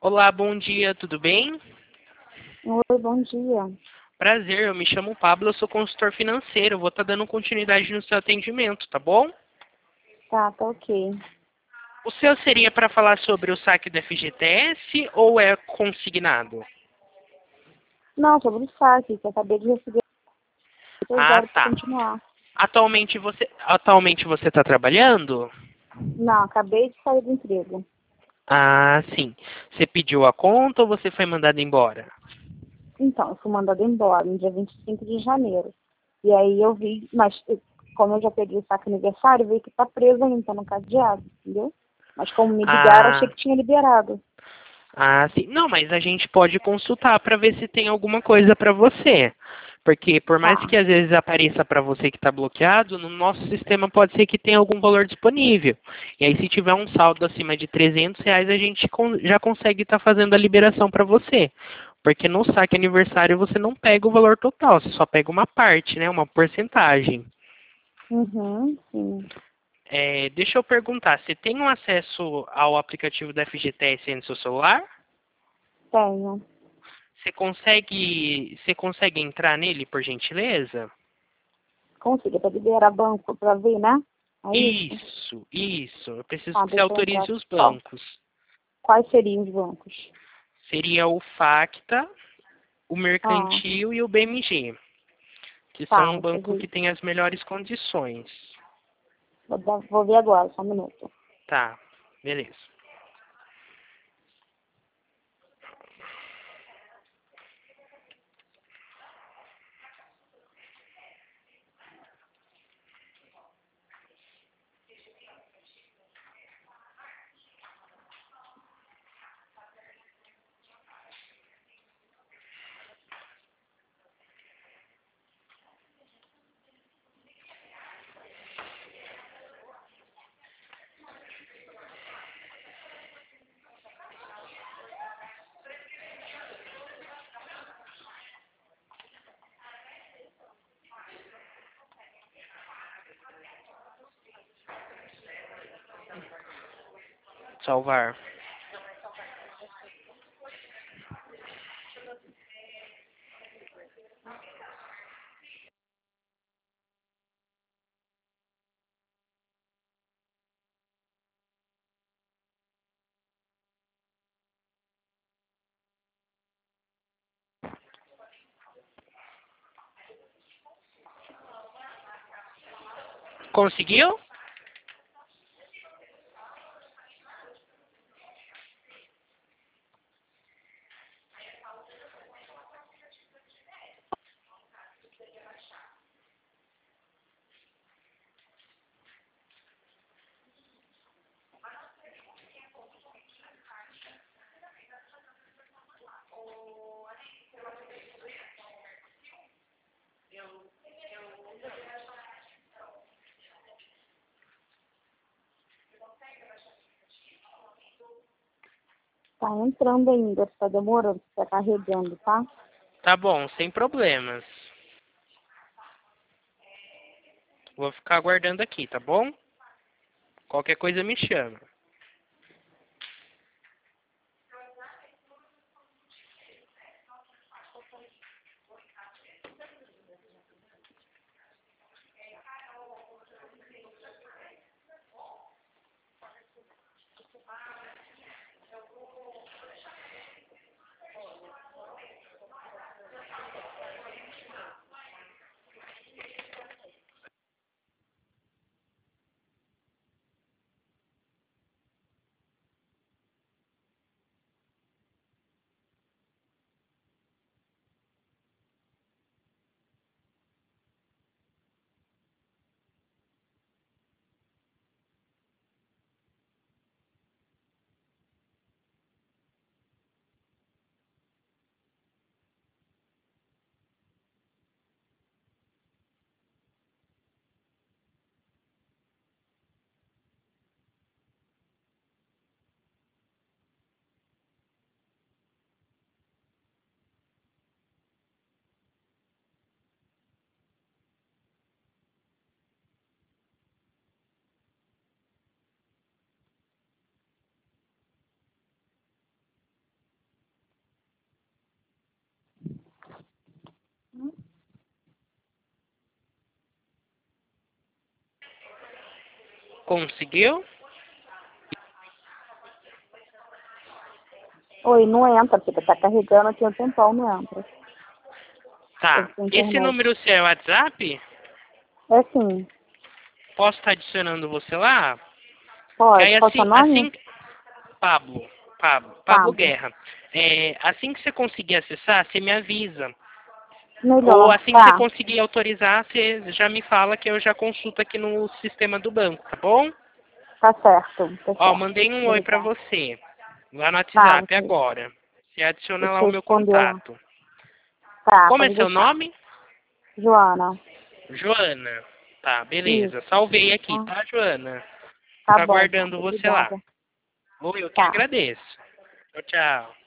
Olá, bom dia, tudo bem? Oi, bom dia. Prazer, eu me chamo Pablo, eu sou consultor financeiro, vou estar dando continuidade no seu atendimento, tá bom? Tá ok. O seu seria para falar sobre o saque do FGTS ou é consignado? Não, sobre o saque, que eu acabei de receber Ah, reserva para tá. continuar. Atualmente você está trabalhando? Não, acabei de sair do emprego. Ah, sim. Você pediu a conta ou você foi mandado embora? Então, eu fui mandada embora no dia 25 de janeiro. E aí eu vi, mas como eu já peguei o saque aniversário, eu vi que tá preso ainda, tá no cadeado, entendeu? Mas como me ligaram, achei Ah, que tinha liberado. sim. Não, mas a gente pode consultar para ver se tem alguma coisa para você. Porque por mais Tá. que às vezes apareça para você que está bloqueado, no nosso sistema pode ser que tenha algum valor disponível. E aí se tiver um saldo acima de R$ 300, a gente já consegue estar fazendo a liberação para você. Porque no saque aniversário você não pega o valor total, você só pega uma parte, né? Uma porcentagem. Uhum, sim. Deixa eu perguntar, você tem um acesso ao aplicativo da FGTS aí no seu celular? Tenho. Você consegue entrar nele, por gentileza? Consigo, para liberar banco para ver, né? É isso? Isso. Eu preciso Tá, que você deixa eu entrar. autorize os bancos. Quais seriam os bancos? Seria o Facta, o Ah, Mercantil e o BMG, que tá, são um vou banco fazer que isso. tem as melhores condições. Vou ver agora, só um minuto. Tá, beleza. Salvar. Conseguiu? Tá entrando ainda, tá demorando, tá carregando, tá? Tá bom, sem problemas. Vou ficar aguardando aqui, tá bom? Qualquer coisa me chama. Conseguiu? Oi, não entra, porque tá carregando aqui um tempão, não entra. Tá. Essa Esse internet. número seu é WhatsApp? É sim. Posso estar adicionando você lá? Que Pode. aí Qual é o seu nome? Pablo, Pablo Pablo. Guerra. Assim que você conseguir acessar, você me avisa. Ou Melhor. assim que você Tá. conseguir autorizar, você já me fala que eu já consulto aqui no sistema do banco, tá bom? Tá certo. Tá Ó, certo. mandei um oi pra Obrigada. você, lá no Tá, WhatsApp agora. Você adiciona deixa lá o eu meu responder lá. contato. Tá, Como é pode seu deixar. nome? Joana. Joana. Tá, beleza. Isso. Salvei aqui, Ah, tá, Joana? tá Fico bom, aguardando Pablo. você lá. Obrigada. Oi, eu que Tá. agradeço. Tchau, tchau.